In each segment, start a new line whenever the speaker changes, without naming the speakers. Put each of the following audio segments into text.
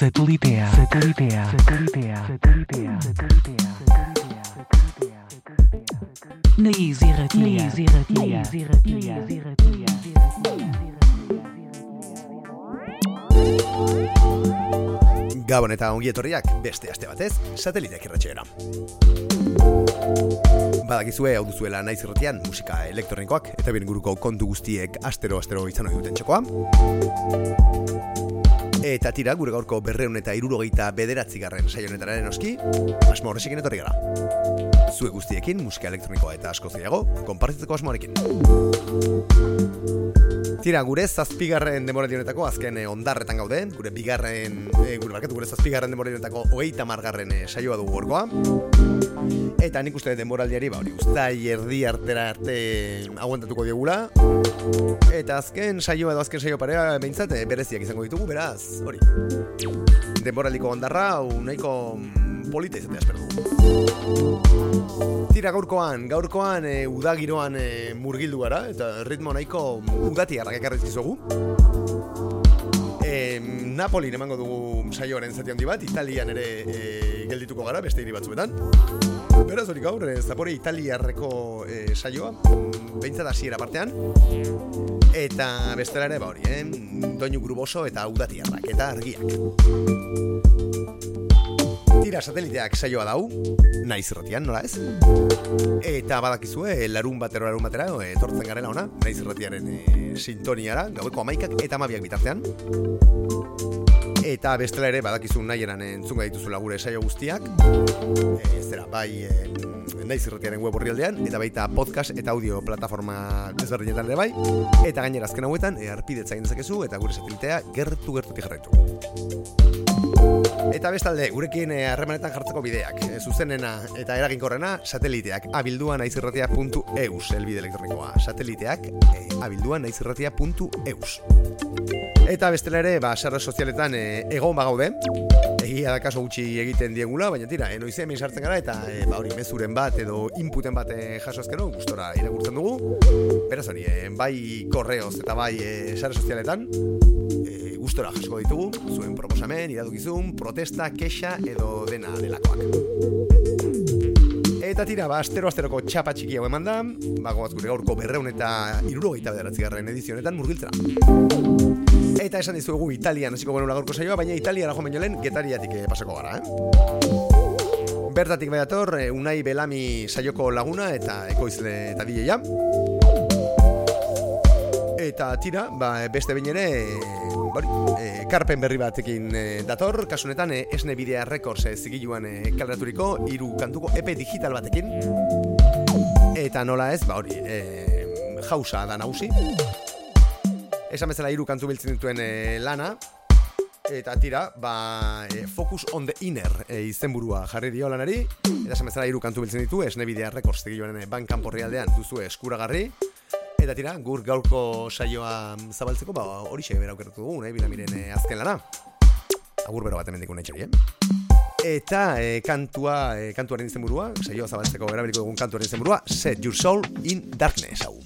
Satelitea. Na Easy Radio.
Gabon eta ongi etorriak beste aste batez Sateliteak irratsaioa. Badakizue hau duzuela Naiz Irratian musika elektronikoak eta bien inguruko kontu guztiek astero izan ohi duten txokoa. Eta tira gure gaurko 279. saio honetara noski, asmo horrekin etorri gara. Zue guztiekin musika elektronikoa eta askoz gehiago konpartitzeko asmoarekin. Tira, gure 7. denboraldi honetako azken ondarretan gaude, gure 7. denboraldi honetako 30. saioa dugu gorkoa. Eta nik uste denboraldiari, uztai erdi arte aguantatuko diogula. Eta azken saio parea behintzat bereziak izango ditugu, beraz, hori. Denboraldiko ondarra, nahiko polita izatea espero dugu. Tira, gaurkoan udagiroan murgildu gara, eta ritmo nahiko udatiarrak ekarrizkizugu. Napolin emango dugu saioaren zati handi bat, Italian ere geldituko gara, beste hiri batzuetan. Beraz hori gaur, Zapore italiarreko saioa, behintzat hasiera partean. Eta bestela ere, doinu gruboso eta udatiarrak, eta argiak. Tira, Sateliteak saioa dau, Naiz Irratian, nola ez? Eta badakizue, larun batera, etortzen garela ona, Naiz Irratiaren sintoniara, gaueko 11 eta 12 bitartean. Eta bestela ere, badakizu nahieran entzunga dituzula gure saio guztiak. Naiz Irratiaren web orrialdean, eta baita podcast eta audio plataforma desberdinetan ere bai. Eta gainera azken hauetan, arpidetza egin dezakezu, eta gure Satelitea gertutik jarraitu. Eta bestalde, gurekin harremanetan jartzeko bideak, zuzenena eta eraginkorrena, Sateliteak abildua.naizirratia.eus, elbide elektronikoa, Sateliteak abildua.naizirratia.eus. Eta bestela ere, sare sozialetan egon bagaude, egia da kaso gutxi egiten diegula, baina tira, noize hemen sartzen gara, eta mezuren bat edo inputen bat jaso azkero, gustora irakurtzen dugu. Beraz hori, bai korreoz eta bai sare sozialetan, gustora jasko ditugu, zuen proposamen, iradukizun, protesta, kexa edo dena delakoak. Eta tira, asteroko txapa txiki hau eman da, goaz gure gaurko 279. edizionetan murgiltzera. Eta esan dizuegu Italian hasiko genuen gaurko saioa, baina Italiara joan baino lehen Getariatik pasako gara, Bertatik baiator, Unai Belami saioko laguna eta ekoizle eta DJ-a. Eta tira, beste behin ere, karpen berri batekin dator, kasunetan Esne Bidea Records zigiluan kaleraturiko 3 kantuko EP digital batekin. Eta nola ez, jausa da nagusi. Esan bezala 3 kantu biltzen dituen lana. Eta tira, Focus on the Inner izenburua jarri dio lanari. Eta esan bezala 3 kantu biltzen ditu, Esne Bidea Records zigiluan bankan porrialdean duzu eskuragarri. Eta tira, gur gaurko saioa zabaltzeko, horixe bera aukeratu dugu, Bilamiren azken lana. Agur bero bat emendiko nahi txori, Eta kantuaren izenburua, saioa zabaltzeko erabiliko dugun kantuaren izenburua, Set Your Soul in Darkness, hau.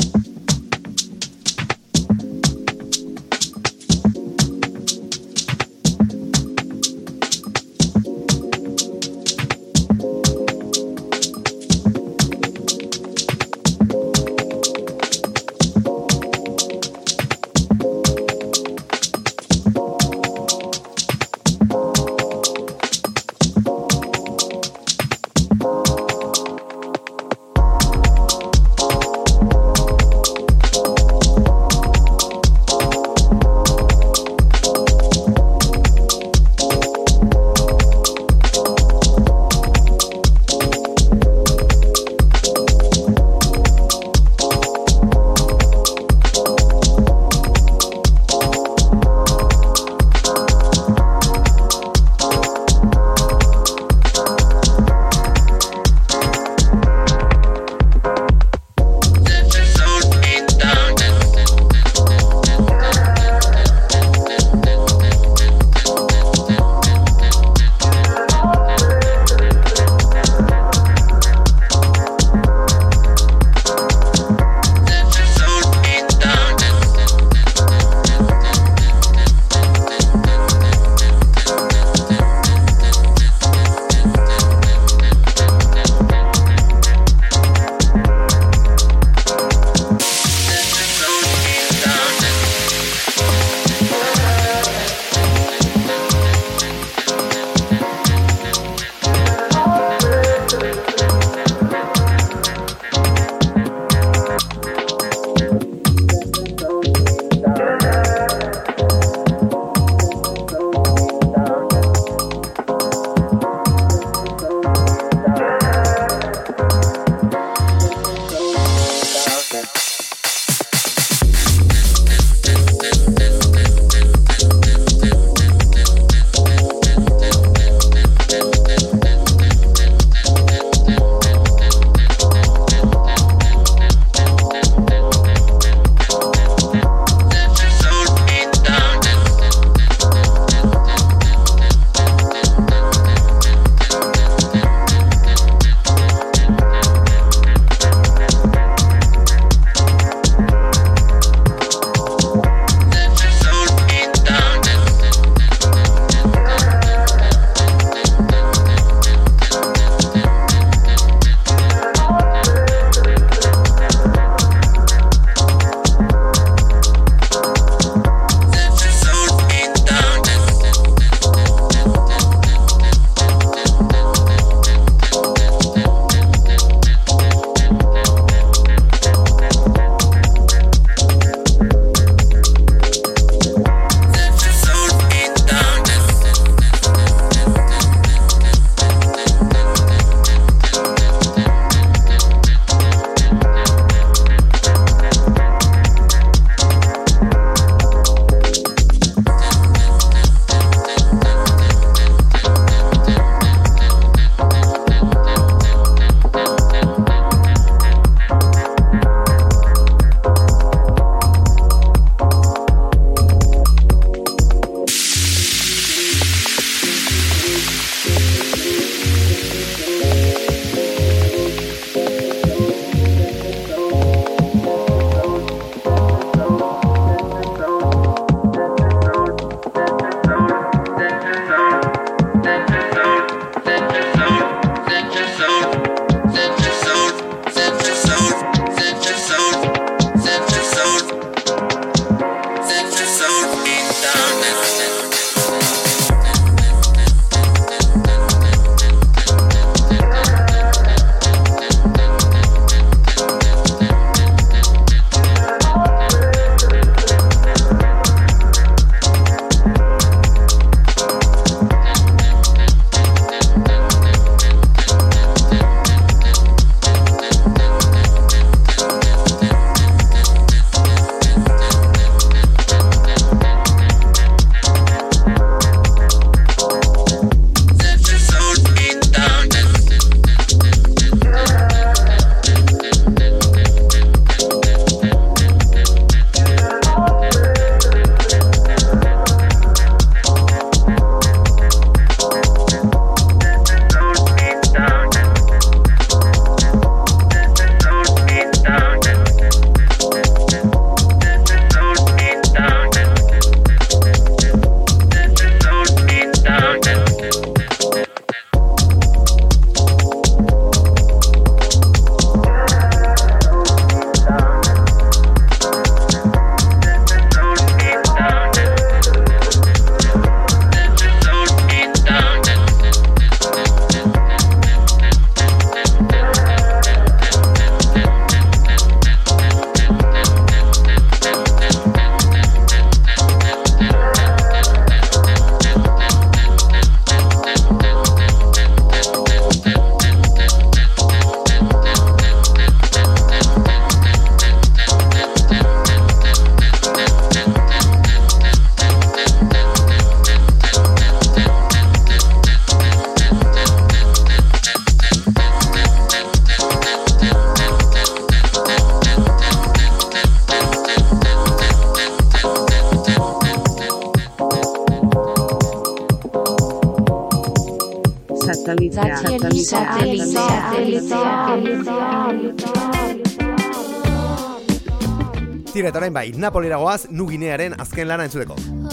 Tira eta orain bai, Napolira goaz, Nuginearen azken lana entzuteko.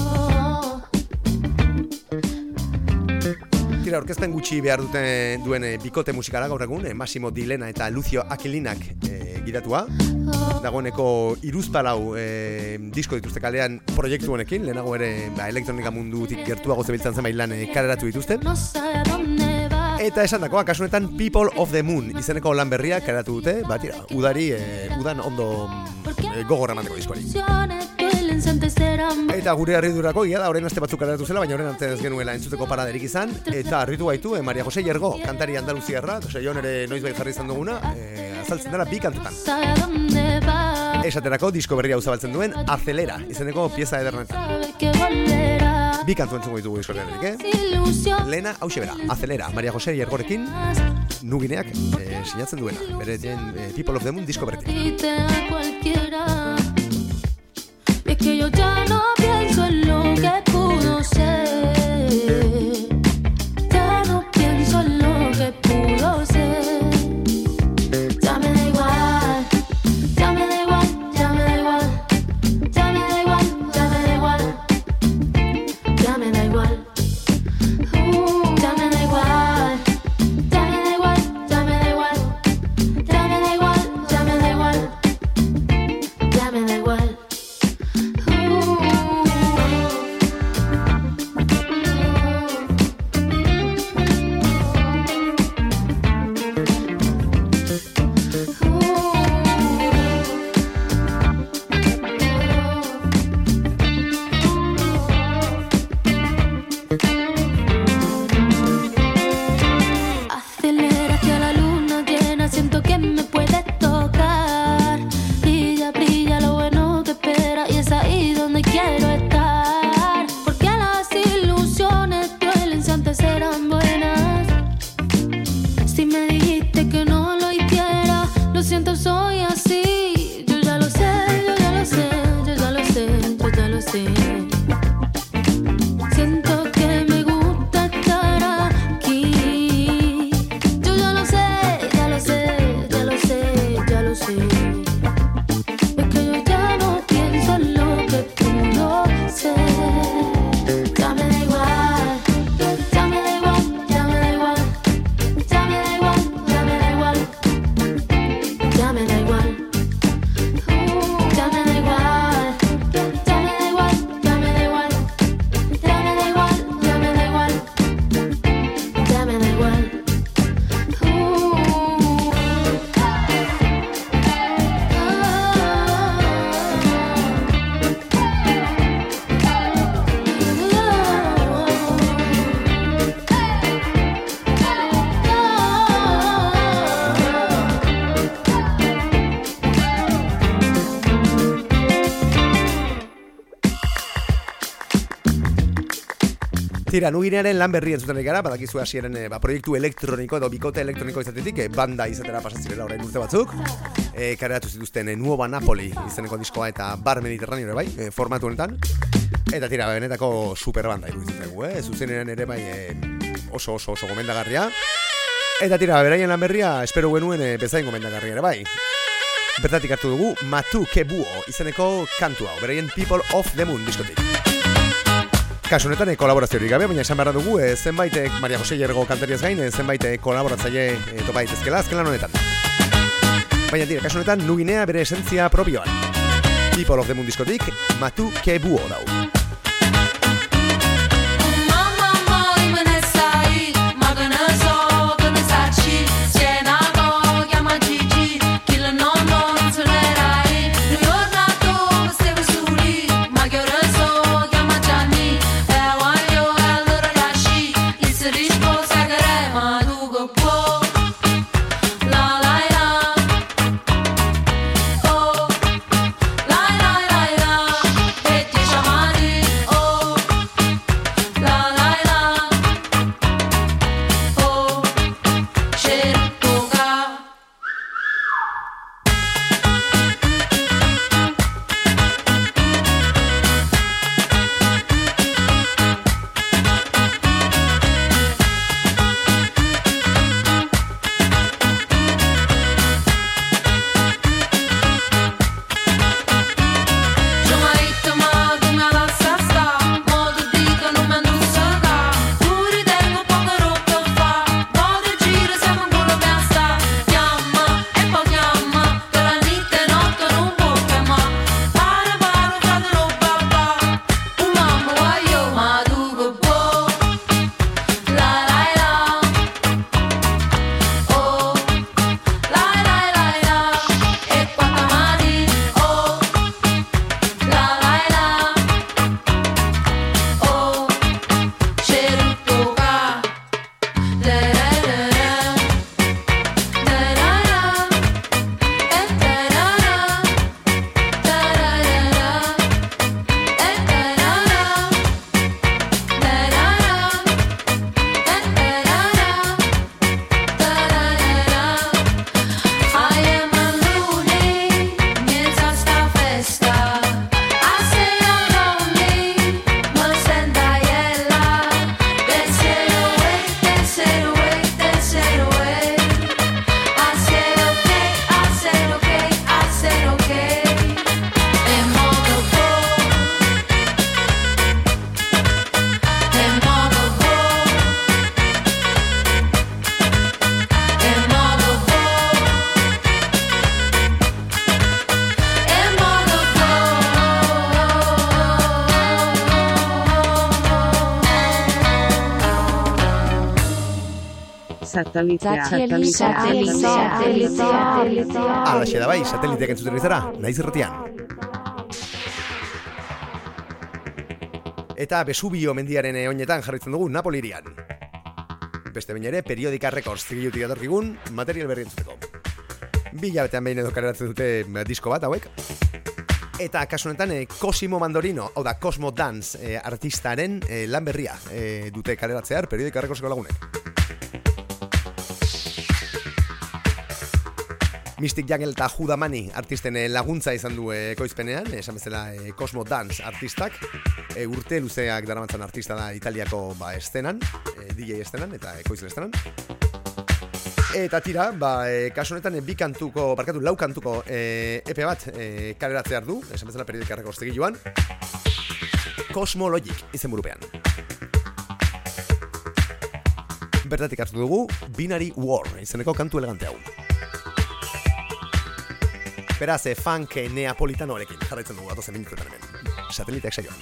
Tira, orkezpen gutxi behar duen bikote musikala gaur egun, Massimo Di Lena eta Lucio Aquilinak gidatua. Dagoeneko 3 disko dituzte kalean proiektu honekin, lehenago ere elektronika mundutik gertuago zebiltzan zenbait lan kaleratu dituzten. Eta esan dakoa, kasunetan People of the Moon izeneko lan berria karatu dute, batira, udan ondo gogorra emateko diskoari. Eta gure harridurako da horren aste batzuk karatu zela, baina horren antes genuela entzuteko paraderik izan, eta harritu gaitu Maria Jose Llergo, kantari andaluziarra, saioan ere noiz jarri izan duguna, azaltzen dela bi kantutan. Esaterako disko berria uzabaltzen duen Acelera, izeneko pieza edernetan. Bi kantu entzungo ditugu diskorenetik, Lehena, hause bera, Acelera, Maria Jose Llergorekin, Nugineak sinatzen duena, bere People of the Moon disko berretik.
Es que yo ya no pienso en lo que pudo ser. Ya no pienso en lo que pudo ser. Ya me da igual, ya me da igual, ya me da igual. Ya me da igual, ya me da igual. Ya me da igual. Ya me da igual. Ya me da igual, ya me da igual. Ya me da igual, ya me da igual. Ya me da igual.
Tira, Nuginearen lan berri entzuten gara, badakizu hasieren proiektu elektroniko edo bikote elektroniko izatetik, banda izatera pasatzirela orain urte batzuk. Kareatu zituzten Nuova Napoli izeneko diskoa eta Bar Mediterraneo ere bai, formatu honetan. Eta tira, benetako superbanda iruditzen dugu, zuzenean ere bai oso gomendagarria. Eta tira, beraien lan berria espero genuen bezain gomendagarria ere bai. Bertatik hartu dugu Matu Kebuo izeneko kantua, beraien People of the Moon diskotik. Kasu honetan kolaboraziorik gabe, baina esan beharra dugu zenbait Maria Jose Llergo kantariaz gain, zenbait kolaboratzaile topa daitezkela azken lan honetan. Baina tira, kasu honetan Nuginea bere esentzia propioan. People of the Moon diskotik Matu Kebuo dau.
Chiamare
Satelitea.
Alaxe da bai, sateliteak entzuten izara, naiz irratian. Eta Vesubio mendiaren oinetan jarritzen dugu Napoli hirian. Beste behin ere, Periodika Records zigilutik datorkigun material berri entzuteko. 2 hilabetean behin edo kaleratzen dute disko bat hauek. Eta kasu honetan Cosimo Mandorino, hau da Cosmo Dance artistaren lan berria dute kaleratzear Periodika Recordseko lagunek. Mystic Jungle eta Judamani artisten laguntza izan du ekoizpenean, esan bezala Cosmo Dance artistak. Urte luzeak daramatzan artista da Italiako estenan, DJ estenan eta ekoizle estenan. Eta tira, kasu honetan lau kantuko EP bat kaleratzear du, esan bezala Periodika Records zigiluan. Cosmologic izen burupean. Bertatik hartu dugu Binary War izeneko kantu elegante hau. Beraz, funk neapolitanoarekin jarraitzen dugu atozen minutuetan hemen. Sateliteak saioan.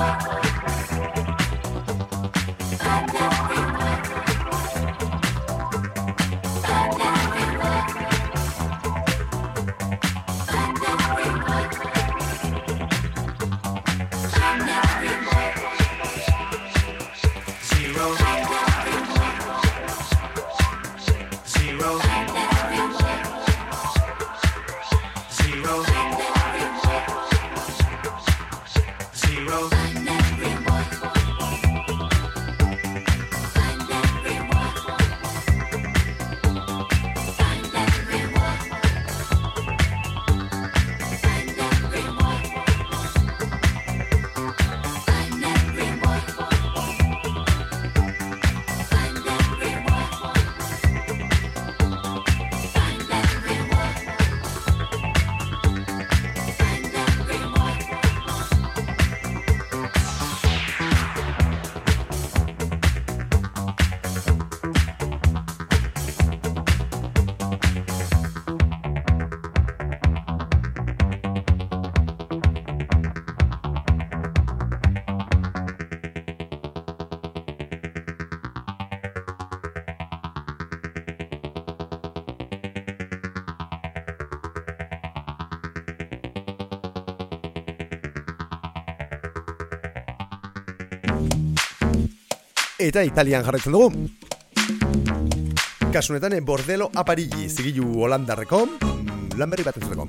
Eta Italian jarraitzen dugu. Kasunetan Bordello a Parigi zigilu holandarreko lan berri bat entzuteko.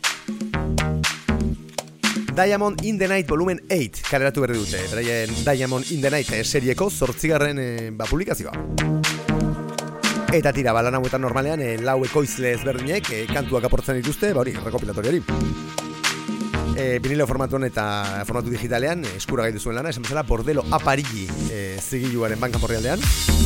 Diamond in the Night volumen 8 kaleratu berri dute. Beraien Diamond in the Night serieko 8. Publikazioa. Eta tira, lan hauetan normalean lau ekoizle ezberdinek kantuak aportzen dituzte, hori, rekopilatoriari. Vinilo formatuan eta formatu digitalean eskura gaitu zuen lana, esan bezala Bordello a Parigi zigiluaren bankan porrialdean.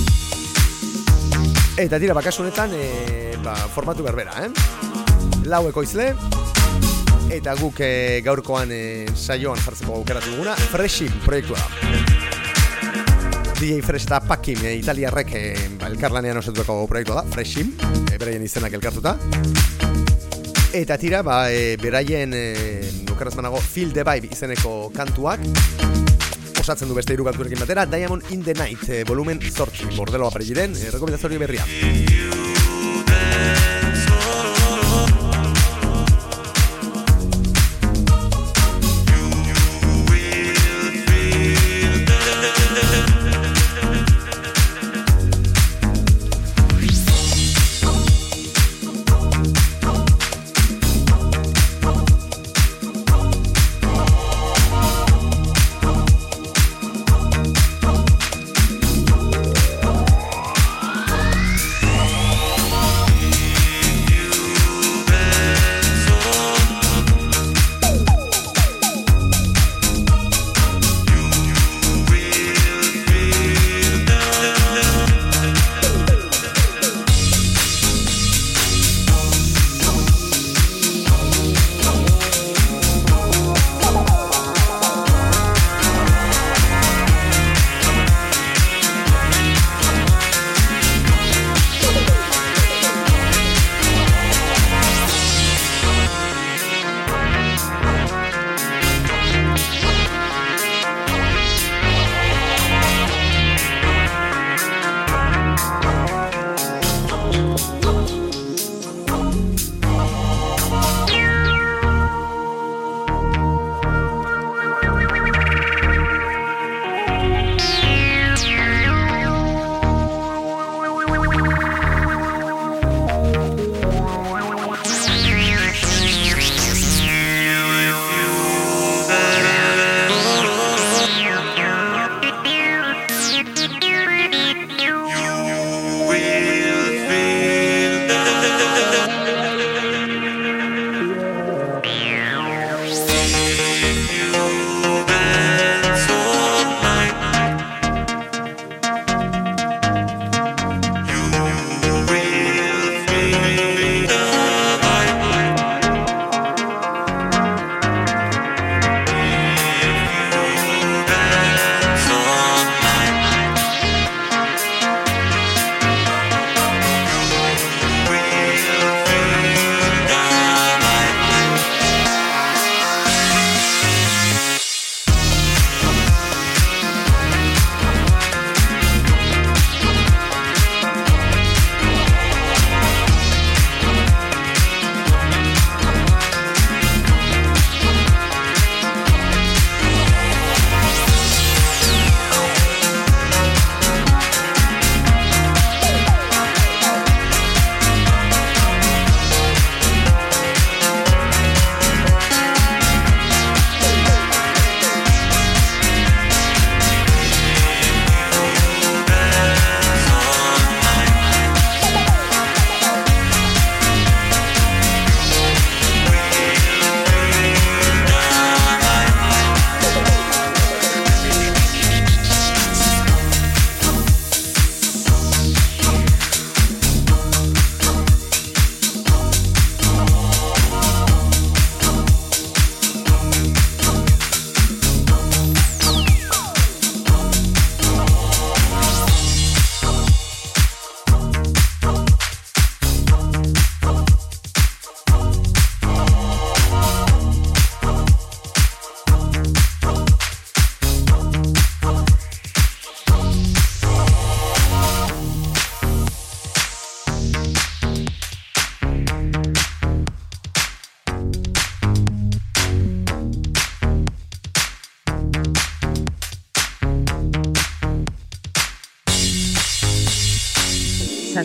Eta tira, bakasu honetan formatu berbera, lau ekoizle, eta guk gaurkoan saioan jartzeko aukeratu duguna, Freshim proiektua da. DJ Fresh eta Pakin italiarrek elkarlanean osatutako proiektua da, Freshim, beraien izenak elkartuta. Eta tira, beraien nukeraz manago Feel the Vibe izeneko kantuak osatzen du beste 3 kanturekin batera, Diamond in the Night volumen 8 Bordello a Parigiren rekomendazio berria.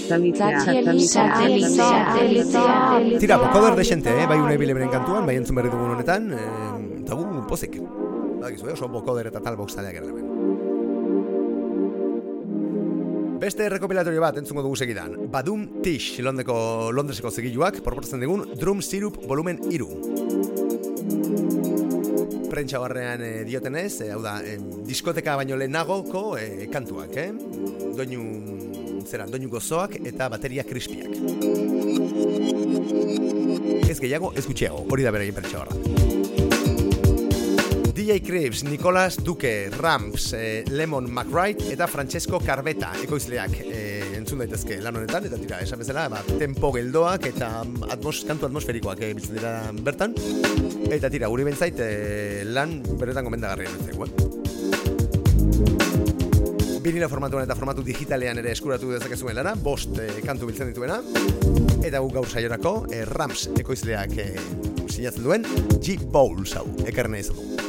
Tira, bokoder desente, bai une bileberen kantuan, bai entzun berri dugun honetan, eta gu pozik. Bakizu, oso bokoder eta tal boxaleak erreben. Beste rekopilatorio bat entzungo dugu segidan. Badum Tish, Londreseko zigiluak, proportzen digun Drum Syrup volumen 3. Prentsa barrean diotenez, hau da, diskoteka baino lehenagoko kantuak, doinu gozoak eta bateria krispiak. Ez gehiago, ez gutxiago, hori da beraien prentsa barra. DJ Cribs, Nicolas Duque, Ramps, Lemon McWright eta Francesco Carveta ekoizleak entzun daitezke lan honetan, eta tira, esan bezala, tempo geldoak eta kantu atmosferikoak biltzen dira bertan, eta tira, guri bentzait lan beretan gomendagarria entzeko. Vinilo formatuan eta formatu digitalean ere eskuratu dezakezuen lana, 5 kantu biltzen dituena, eta guk gaur saiorako Ramps ekoizleak sinatzen duen G-Bowls hau, ekarren nahi dugu.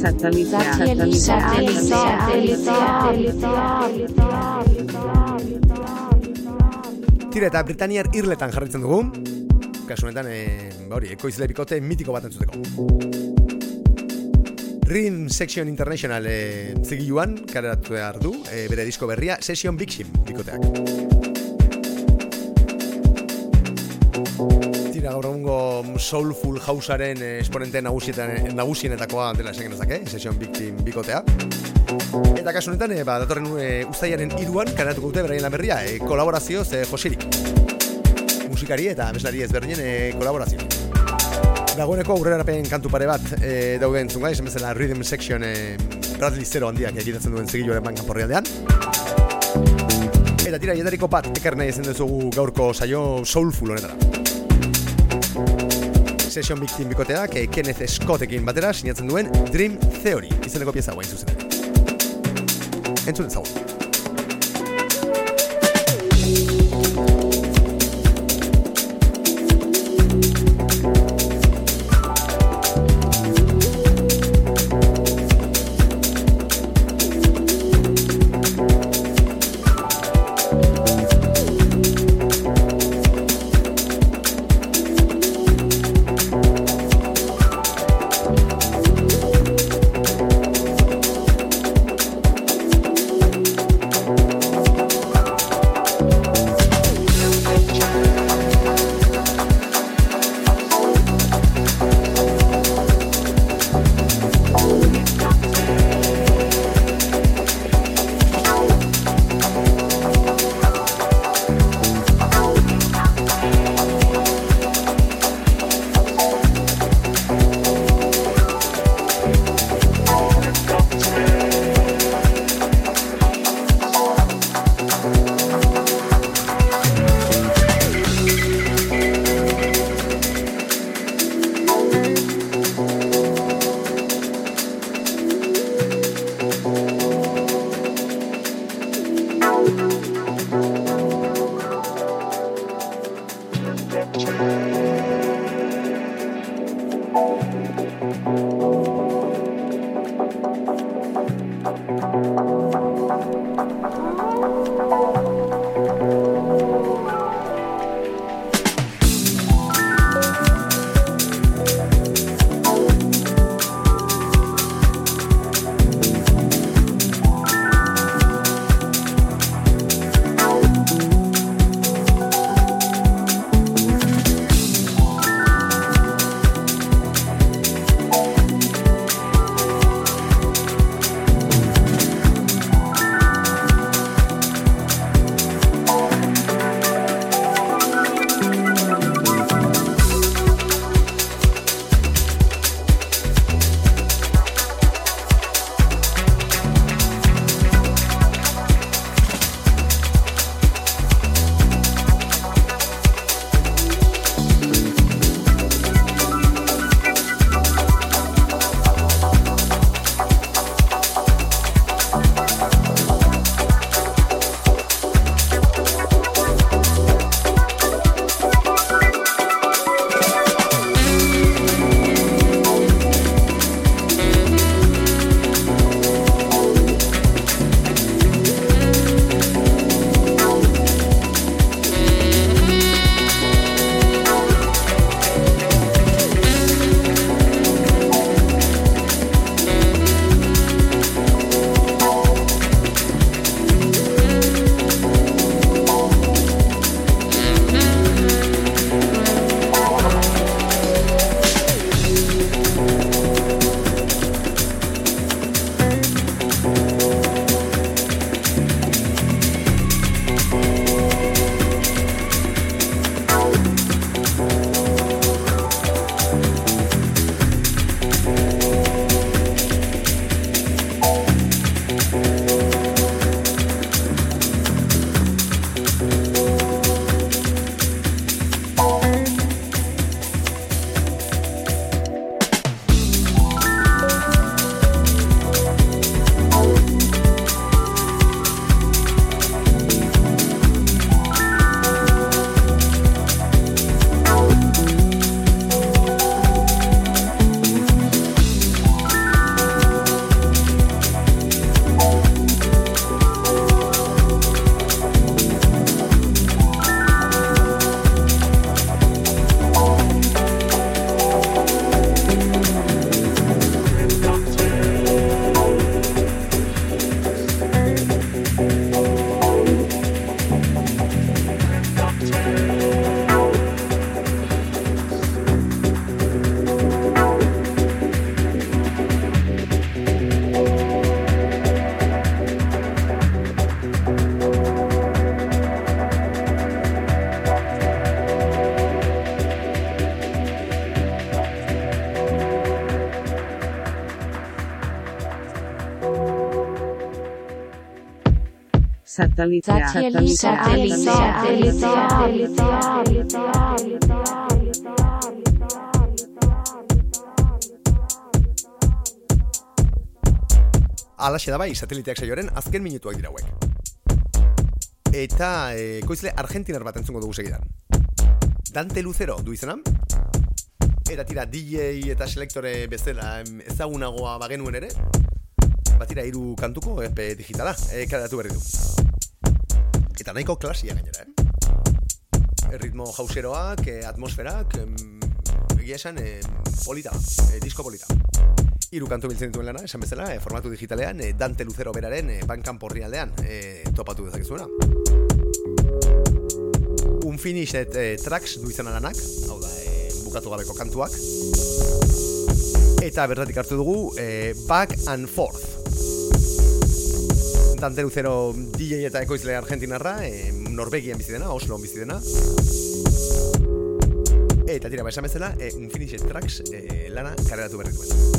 Tira eta Britaniar Irletan jarraitzen dugu. Kasu honetan, ekoizle bikote mitiko bat entzuteko. Rhythm Section International zigiluan kaleratu behar du, bere disko berria Session Big Shim bikoteak. Tira gaur egungo soulful housearen esponente nagusienetakoa dela esan genezake, Session Big Shim bikotea. Eta kasu honetan, datorren uztailaren 3an kaleratuko dute beraien lan berria, kolaborazioz Josirik. Musikari eta abeslari ezberdinen kolaborazio. Dagoeneko aurrerapen kantu pare bat dauden zunga, esan bezala Rhythm Section Bradley Zero handiak egitatzen duen zigiluaren bankan porrialdean. Eta tira, jetariko bat ekar nahi ezen dezugu gaurko saio soulful honetara. Session Big Team bikoteak Kenneth Scottekin batera sinatzen duen Dream Theory izeneko pieza guain zuzen. Entzun ezagun.
Satelitea.
Alaxe da bai, sateliteak saioaren azken minutuak dira hauek. Eta koizle argentinar bat entzungo dugu segidan. Dante Lucero du izena. Eta tira DJ eta selektore bezala ezagunagoa bagenuen ere. Batira 3 kantuko EP digitala, kaleratu berri du. Eta nahiko klasia gainera, Ritmo jauseroak, atmosferak, egia esan polita, disko polita. 3 kantu biltzen dituen lana, esan bezala, formatu digitalean, Dante Lucero beraren Bandcamp orrialdean topatu dezakezuena. Unfinished Tracks du izan alanak, hau da, bukatu gabeko kantuak. Eta bertatik hartu dugu Back and Forth. Dante Lucero DJ eta ekoizle argentinarra, Norvegian bizi dena, Osloan bizi dena. Eta tira, esan bezala, Unfinished Tracks lana kaleratu berri duen.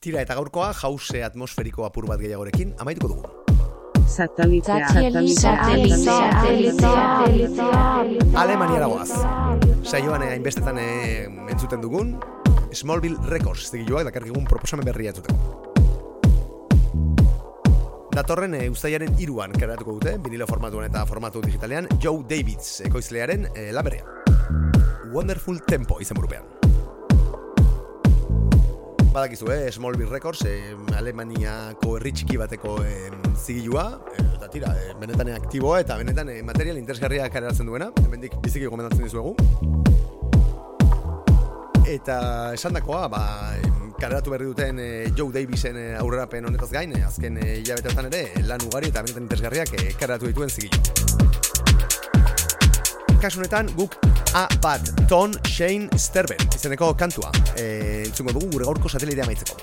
Tira eta gaurkoa jause atmosferiko apur bat gehiagorekin amaituko dugu. Alemaniara goaz. Saioan hainbestetan entzuten dugun Smallville Records zigiluak dakarkigun proposamen berria entzuteko. Datorren uztailaren 3an kaleratuko dute, vinilo formatuan eta formatu digitalean, Joe Davids ekoizlearen lan berria. Wonderful Tempo izen burupean. Badakizu, Smallville Records, Alemaniako herri txiki bateko zigilua, eta tira, benetan aktiboa eta benetan material interesgarria kaleratzen duena, hemendik biziki gomendatzen dizuegu. Eta esandakoa, kaleratu berri duten Joe Davisen aurrerapen honetaz gain, azken hilabetetan ere lan ugari eta benetan interesgarriak kaleratu dituen zigilua. Kasu honetan guk A-Bat Ton Shane Sterben izeneko kantua entzungo dugu gure gaurko satelitea amaitzeko.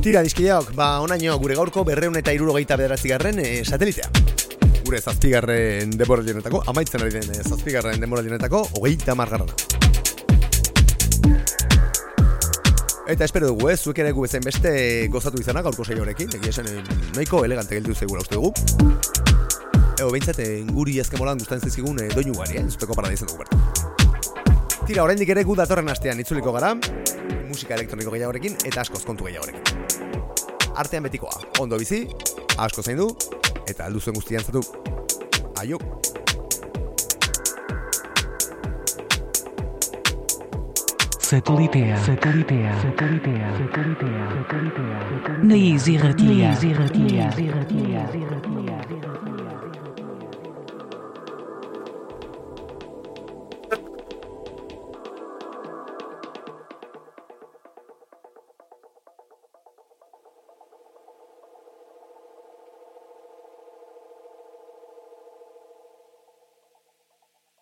Tira, dizkideok, onaino gure gaurko 279. Satelitea. Gure 7. denboraldienetako, amaitzen ari den 7. denboraldienetako, 30. Eta espero dugu, zuek ere gu bezain beste gozatu izana gaurko saioarekin, egia esan nahiko elegante gelditu zaigula uste dugu. Behintzat, guri azkemolan guztan zizkigun doinu gari, zuteko parada izan dugu bertu. Tira, oraindik ere gu datorren astean itzuliko gara, musika elektroniko gehiagorekin eta askoz kontu gehiagorekin. Artean betikoa, ondo bizi, asko zaindu, eta aldu zuen guztian zatu. Aio!
Satelitea. Na Easy Ratia.